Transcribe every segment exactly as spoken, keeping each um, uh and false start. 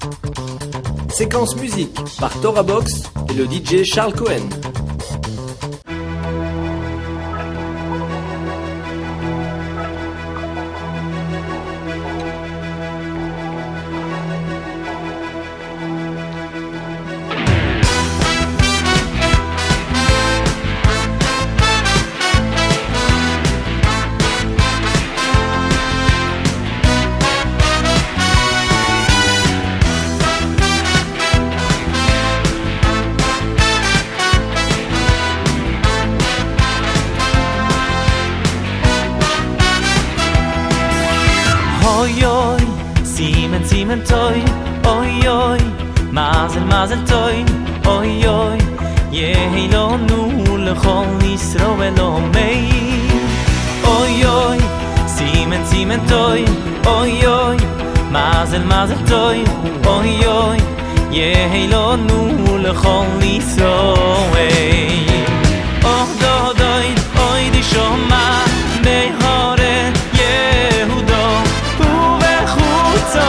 Séquence musique par Tora Box et le D J Charles Cohen. toy oy oy mazel mazel toy oy oy yehi lo nu le khol nisro velo mei oy oy simen simen toy oy oy mazel mazel toy oy oy yehi lo nu le khol nisro mei oh do doy oy di shoma mei hore yehudo u ve khutzo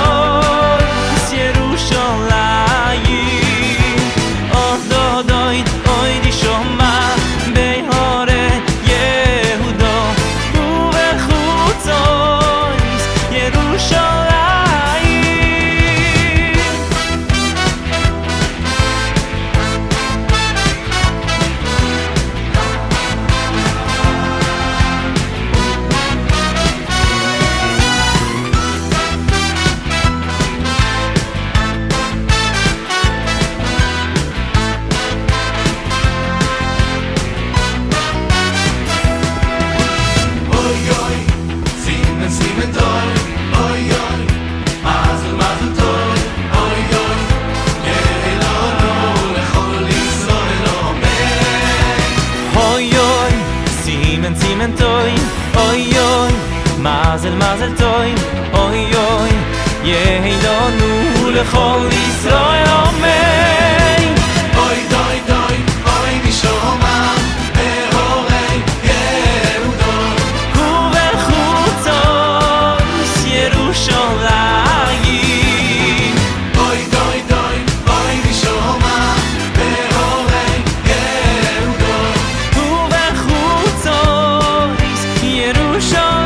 mazel mazel toy oy oy yehi lo nu le khol Israel omei oy doy doy oy di shoma behorei yehudo hu ve chutzos Yerushalayim oy doy doy oy di shoma behorei yehudo hu ve chutzos Yerushalayim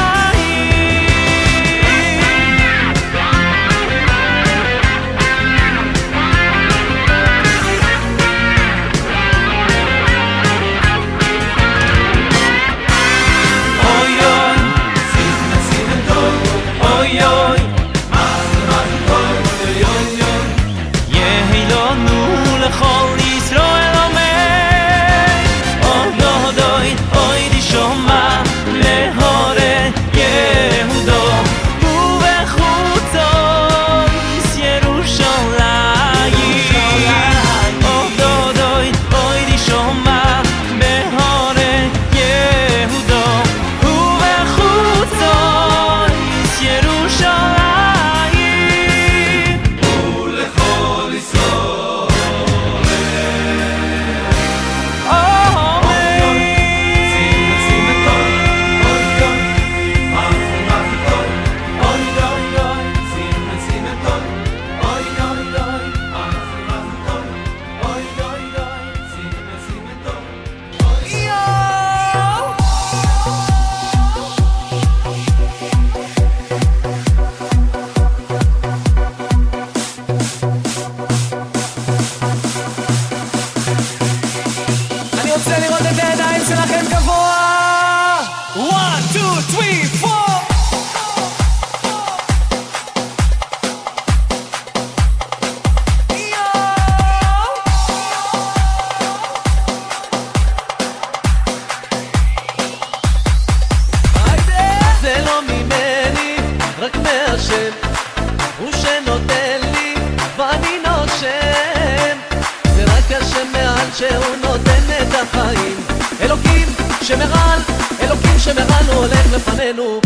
שהוא נותן את החיים אלוקים שמרל, אלוקים שמרל הוא הולך לפנינו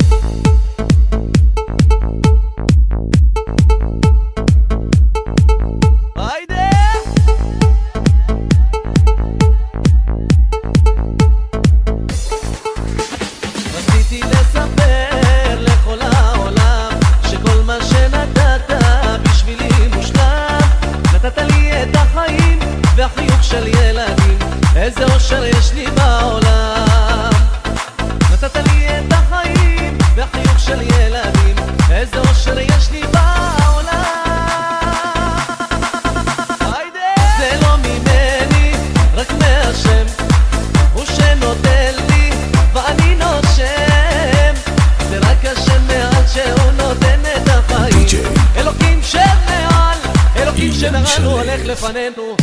היידה רציתי לספר לכל העולם שכל מה שנתת בשביל אושר יש לי בעולם. נתת לי את החיים וחיוך של ילדים, איזה אושר יש לי בעולם. זה לא ממני, רק מהשם, הוא שנותן לי ואני נושם. זה רק השם מעל שהוא נותן את החיים. אלוקים שמעל, אלוקים שמעל, הוא הולך לפנינו.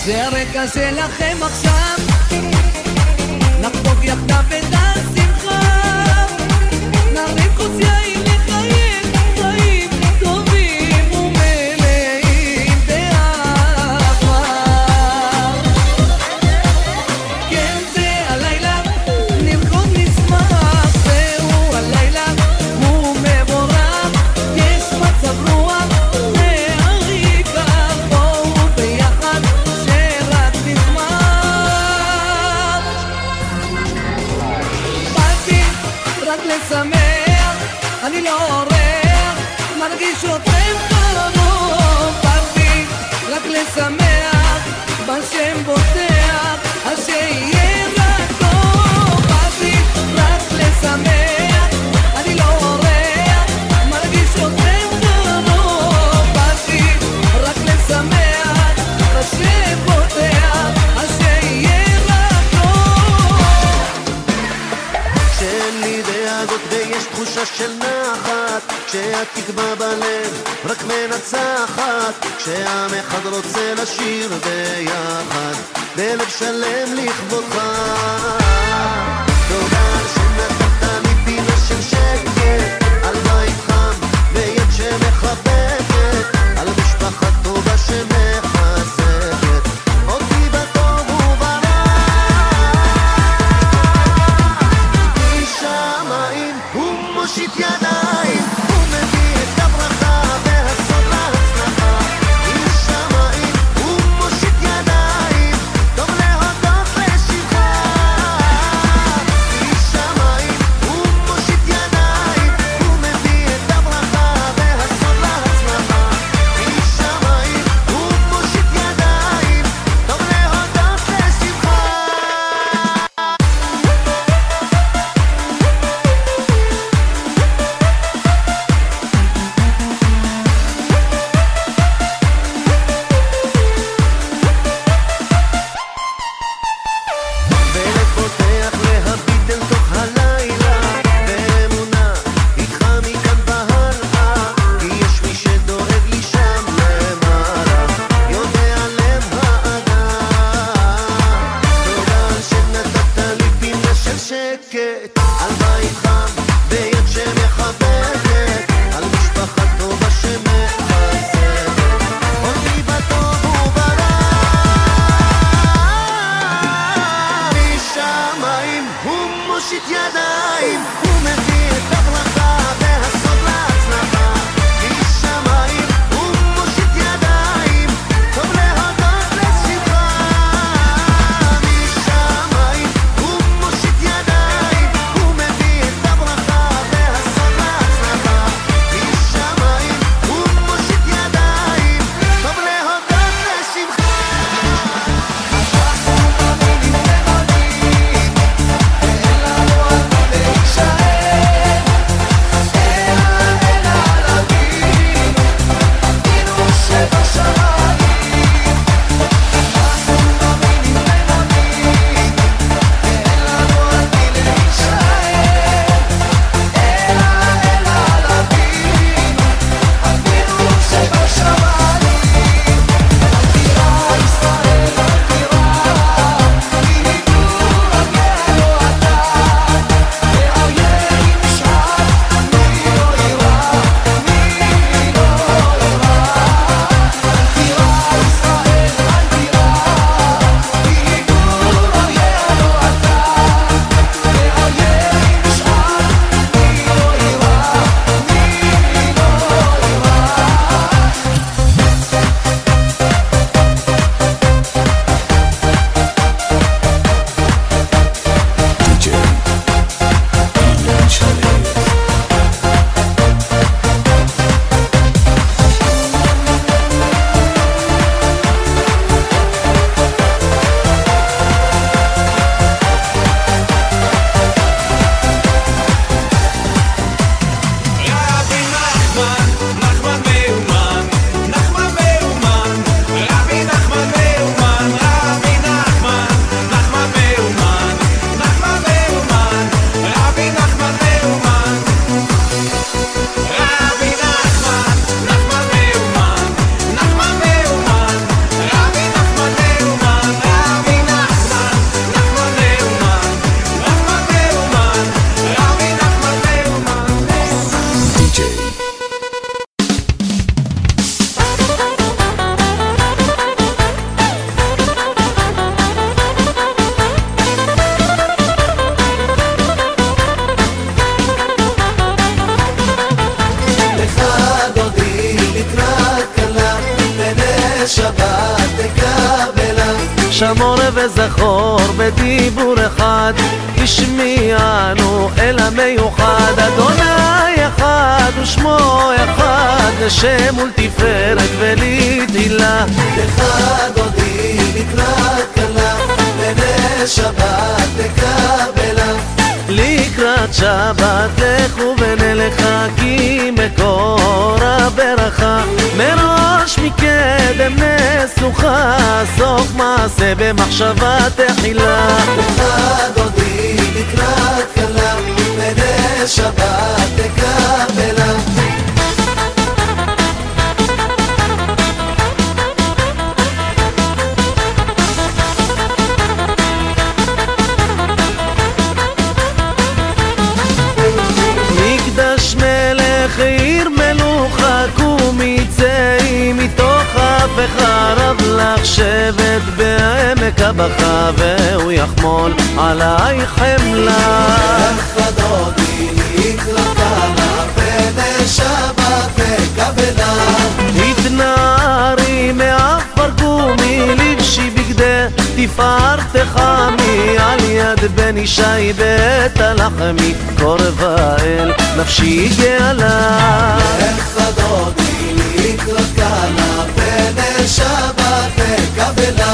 זה הרקע שלכם עכשיו, נחגוג יחדיו את השמחה, נרים כוס יין לחיים, חיים טובים ומלאים באהבה. כן, זה הלילה, נרקוד נשמח, זהו הלילה, הוא מבורך, יש מצב רוח והעיקר, בואו ביחד שרק נשמח. באתי רק לשמח, אני לא עורר, מרגיש אתכם קרוב. באתי רק לשמח, בשם בוטח, אז שיהיה רק טוב. באתי רק לשמח, אני לא עורר, מרגיש אתכם קרוב. באתי רק לשמח, בשם בוטח, אז שיהיה רק טוב. כשאין לי דאגות ויש תחושה של נחת, כשהתקווה בלב רק מנצחת, כשעם אחד רוצה לשיר ביחד, בלב שלם לכבודך. תודה שנתת לי פינה של שקט, על בית חם ויד שמחבקת, על משפחה טובה שמחזקת אותי בטוב וברע. משמיים הוא מושיט ידיים, הוא מביא את הברכה והסוד להצלחה. משמיים הוא מושיט ידיים, טוב להודות לשבחה. משמיים הוא מושיט ידיים, הוא מביא את הברכה והסוד להצלחה. שבת תקבלה שמור וזכור בדיבור אחד השמיענו אל המיוחד אדוני אחד ושמו אחד לשם ולתפארת ולתהילה לך דודי לקראת כלה בנס שבת תקבלה לקראת שבת לכו ונלכה כי מקור הברכה מראש מקדם נסוכה סוף מעשה במחשבה תחילה לך דודי לקראת כלה בנס שבת תקבלה עיר מלוכה קומי צאי מתוך אף חרב לך שבט בעמק הבכה והוא יחמול עלייך חמלה לך דודי לקראת כלה בנס שבת תקבלה התנערי מעפר קומי לבשי בגדי תפארתך מי על יד בן ישי בית הלחמי קורבה אל נפשי גאלה לך דודי לקראת כלה בנס שבת תקבלה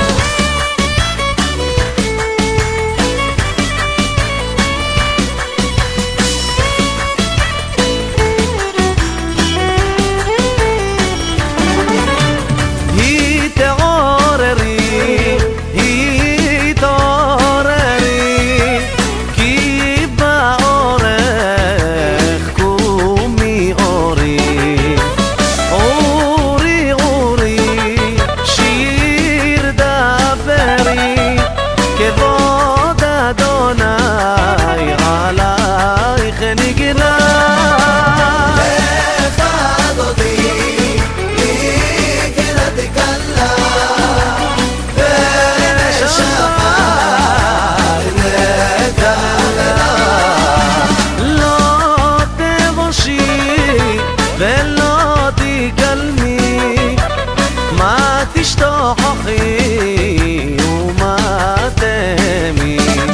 תשתוכחי ומה תמי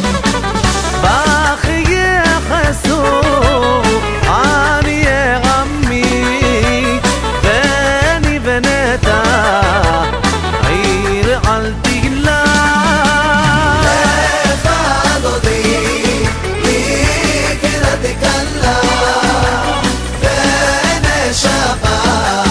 בך יחסו עני עמי בני ונטע עיר על תגלה לך דודי לקראת כלה בנס שבת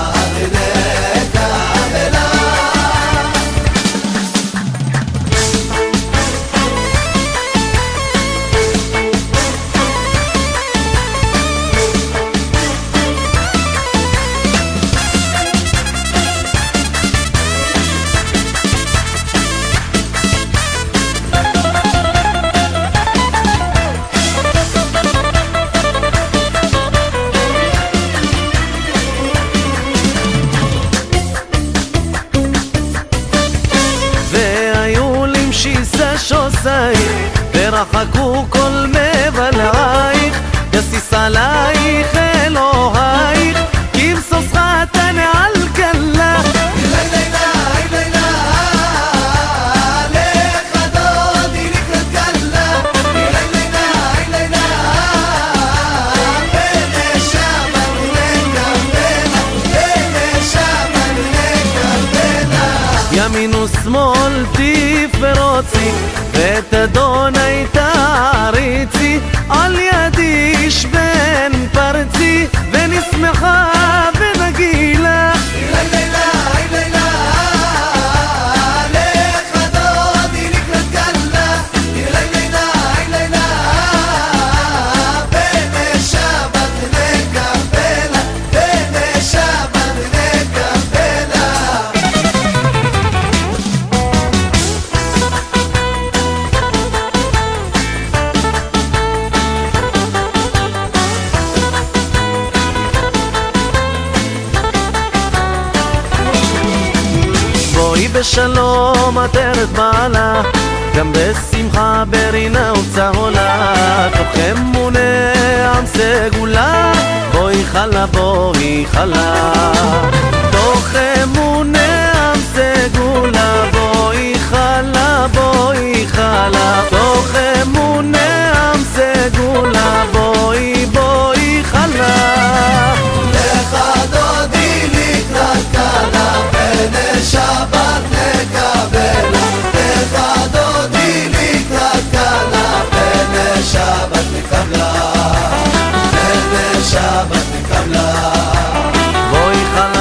ורחקו כל מבלעייך יסיס עלייך אלוהייך כמסוס חתן על כלה לילה לילה לך דודי לקראת כלה לילה לילה בנס שבת תקבלה בנס שבת תקבלה ימין ושמאל תפרוצי ואת אדוני תעריצי על ידי איש בן פרצי ונשמחה ונגילה לילה לילה לך דודי לקראת כלה לילה לילה בנס שבת תקבלה בנס שבת תקבלה בשלום עטרת בעלה גם בשמחה ברינה וצהולה תוך אמונה עם סגולה בואי חלה בואי חלה תוך אמונה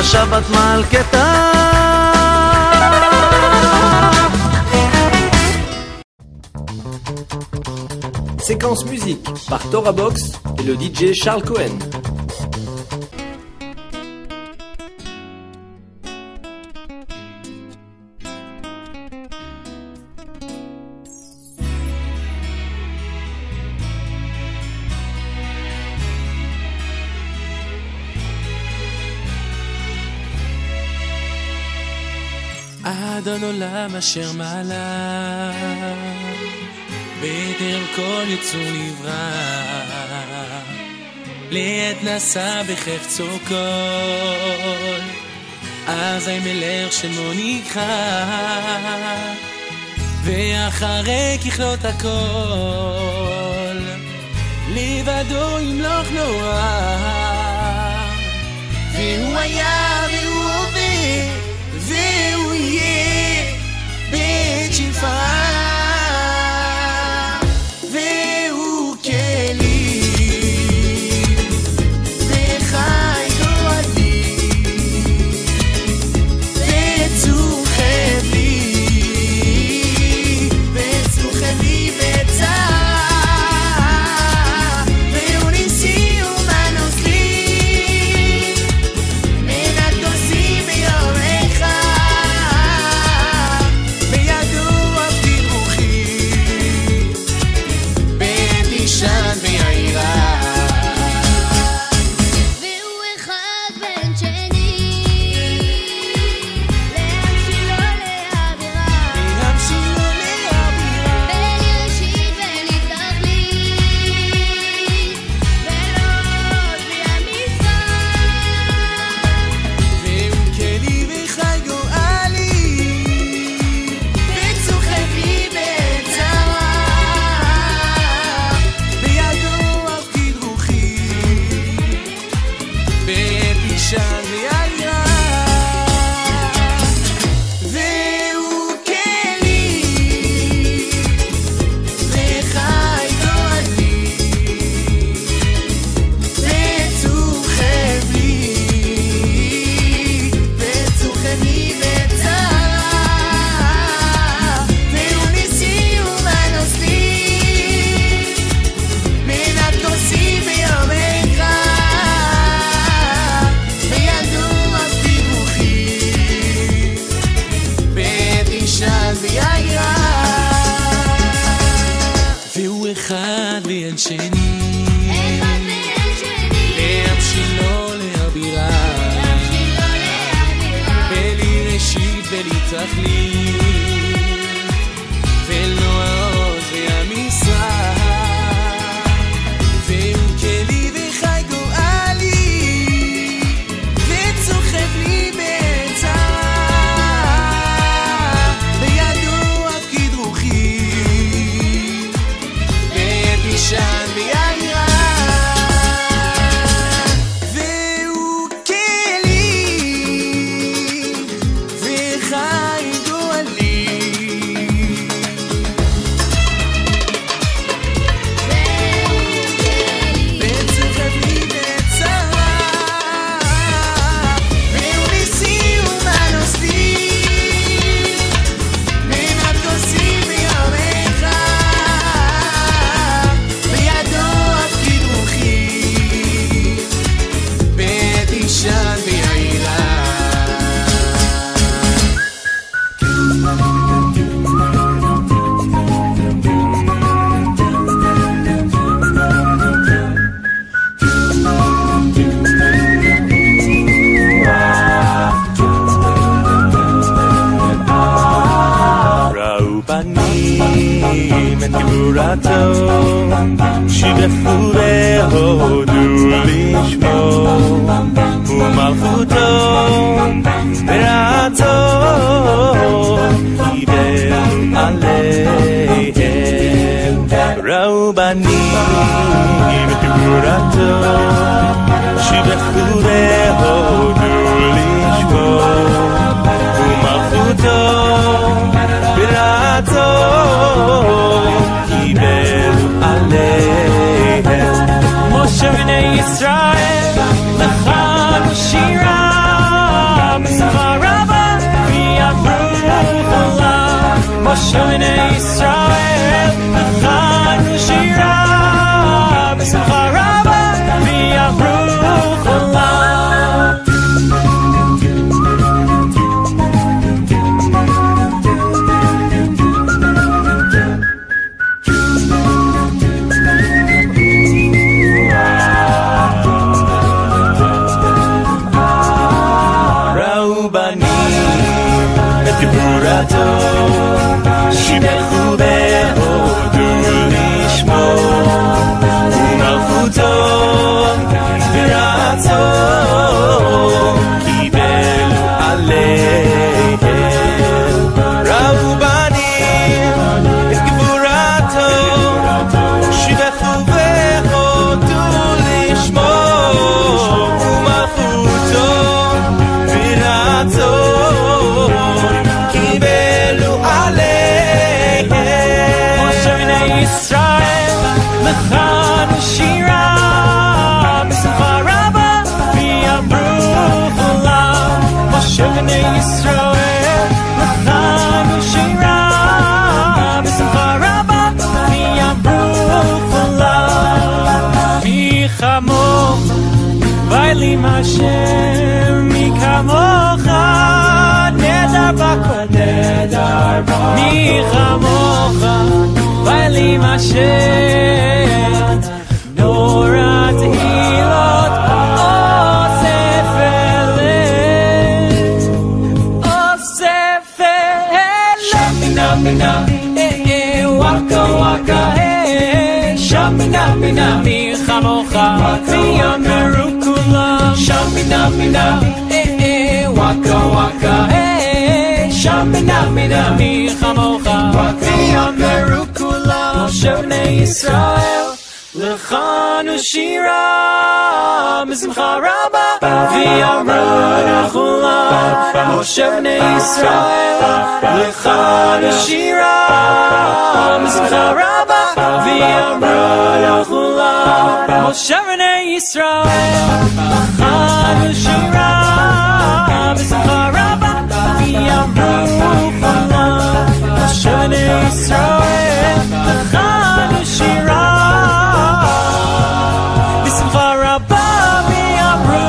השבת מלכתה. Séquence musique par Torah Box et le D J Charles Cohen. אדון עולם אשר מעלה בטרם כל יצור נברא לעת נשא בחפצו כל אזי מלך שמו נקרא ואחרי ככלות הכל לבדו ימלוך נורא והוא היה והוא הווה והוא יהיה בית שפעה והוא כלי וחי גואלי וצוחב לי וצוחב לי בצער והוא ניסי ומנוס לי מנתוסי ביומך בידו עבדי רוחי בית אישן ויעירה והוא אחד בן שני להמשילו להבירה להמשילו להבירה בין ראשית ולתכלית ולא עוד והמצווה והוא כלי וחי גואלי וצוחק לי בצער בידו עבדי רוחי בית אישן ויעירה והוא כלי וחי גואלי וצוחב לי וצוחב לי בצער והוא ניסי ומנוס לי מנתוסי ביומך בידו עבדי רוחי בית אישן ויעירה והוא אחד ואין שני אחד ואין שני להמשילו להבירה להמשילו להבירה בלי ראשית בלי תכלית ולא העוז והמשרד והוא כלי וחי גואלי וצוחב לי בצער בידו עבדי רוחי בית אישן ויעירה והוא כלי וחי גואלי וצוחב לי בצער והוא ניסי ומנוס לי מנתוסי ביומך בידו עבדי רוחי בית אישן ויעירה ראו בנים את גבורתו שיבחו והודו לשמו ומלכותו ורעתו קיבל עליהם ראו בנים את גבורתו שיבחו והודו לשמו ומלכותו ורעתו קיבל עליהם משה בני ישראל לך שירה Moshe Bnei Yisrael L'chanu shira B'simcha rabba V'yamru cholam שיבחו בהודו לשמו ומלכותו ורצו קיבלו עליהם ראו בנים את גבורתו שיבחו בהודו לשמו ומלכותו ורצו Israel, l'chanu shira, b'simcha rabba, v'yamru cholam. Moshe Bnei Yisrael, l'chanu shira, b'simcha rabba, v'yamru cholam. Mi chamoch, vaylim Hashem, mi kamocha, nedar b'kol, nedar b'kol. Mi chamocha, Vaylim Hashem Nora Tehilot Osef Eleh Osef Eleh Shamina Mina Eh eh Waka Waka Eh Shamina Mina Mi Chamocha V'yameru kulam Shamina Mina Eh eh Waka Waka Eh Shamina Mina Mi Chamocha V'yameru Moshe Bnei Yisrael L'chanu shira B'simcha rabba V'yamru cholam Moshe Bnei Yisrael L'chanu shira B'simcha rabba V'yamru cholam Moshe Bnei Yisrael L'chanu shira B'simcha rabba V'yamru cholam Moshe Bnei Yisrael L'chanu shira B'simcha rabba v'yamru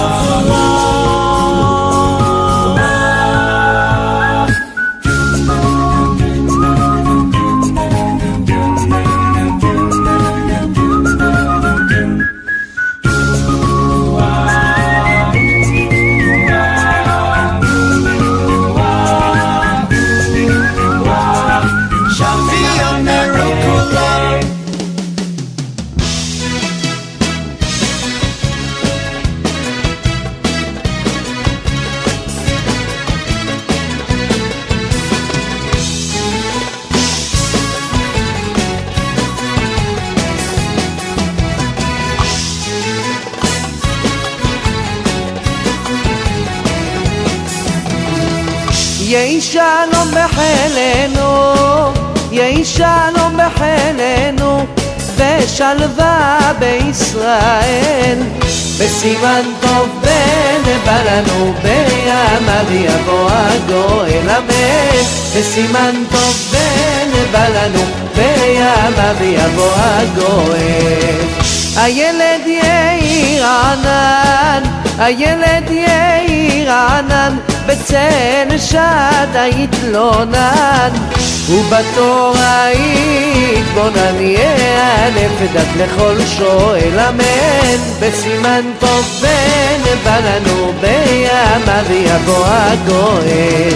יהי שלום בחילנו, יהי שלום בחילנו, ושלווה בישראל. בסימן טוב בנבא לנו, בימיו יבוא הגואל, אמן. בסימן טוב בנבא לנו, בימיו יבוא הגואל. הילד יאיר ענן, הילד יאיר ענן, בצל שדה יתלונן, ובתורה יתבונן, יאלף דת לכל שואל, אמן. בסימן טוב בנבא לנו, בימיו יבוא הגואל.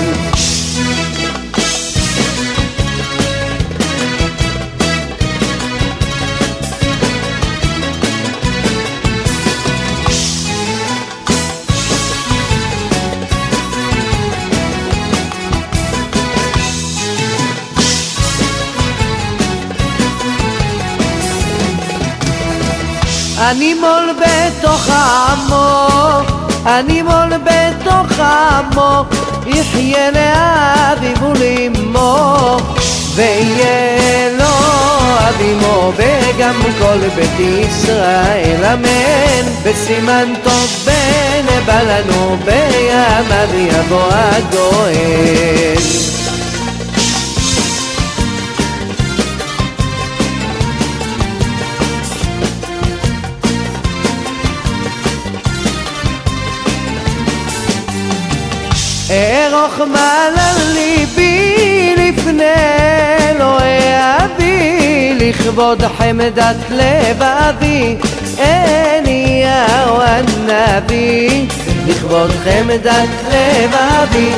אני מול בתוך העמוק, אני מול בתוך העמוק, יחיה לאביו ולאמו, ויהיה לו אבימו וגם כל בית ישראל, אמן. בסימן טוב בנבא לנו, בימיו יבוא הגואל. רוחמה לליבי לפני אלוהי אבי, לכבוד חמדת לבבי אליהו הנביא, לכבוד חמדת לבבי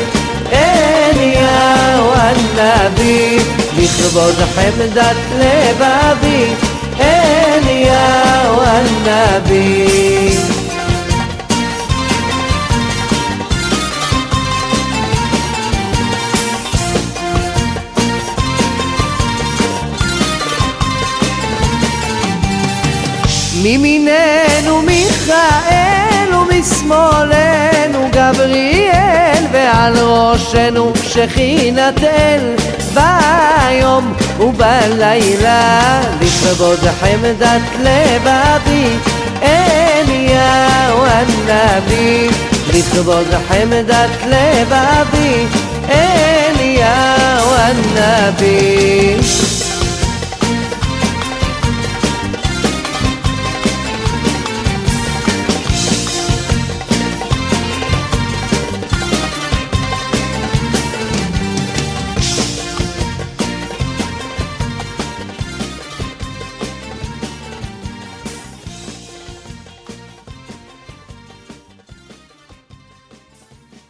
אליהו הנביא, לכבוד חמדת לבבי אליהו הנביא. מימיננו מיכאל ומשמאלנו גבריאל, ועל ראשנו שכינת אל ביום ובלילה, לכבוד חמדת לבבי אליהו הנביא, לכבוד חמדת לבבי אליהו הנביא.